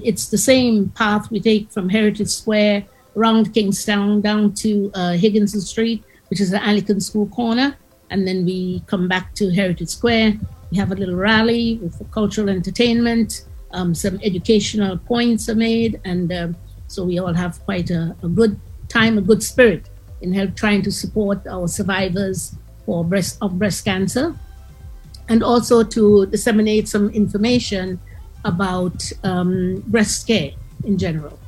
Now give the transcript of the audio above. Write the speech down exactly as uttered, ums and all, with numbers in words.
it's the same path we take from Heritage Square around Kingstown down to uh, Higginson Street, which is the Anglican School corner. And then we come back to Heritage Square. We have a little rally with cultural entertainment. Um, some educational points are made. And uh, so we all have quite a, a good time, a good spirit in help trying to support our survivors for breast of breast cancer, and also to disseminate some information about um, breast care in general.